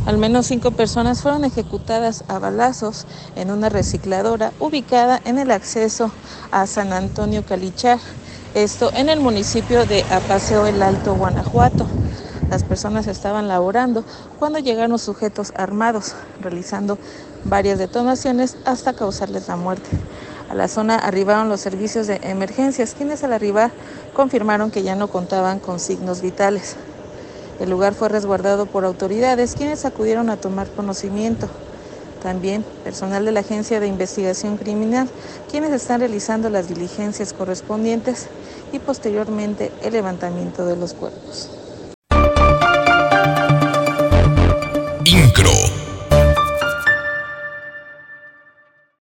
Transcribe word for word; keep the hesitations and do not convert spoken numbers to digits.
Al menos cinco personas fueron ejecutadas a balazos en una recicladora ubicada en el acceso a San Antonio Calichar, esto en el municipio de Apaseo el Alto, Guanajuato. Las personas estaban laborando cuando llegaron sujetos armados, realizando varias detonaciones hasta causarles la muerte. A la zona arribaron los servicios de emergencias, quienes al arribar confirmaron que ya no contaban con signos vitales. El lugar fue resguardado por autoridades, quienes acudieron a tomar conocimiento. También personal de la Agencia de Investigación Criminal, quienes están realizando las diligencias correspondientes y posteriormente el levantamiento de los cuerpos.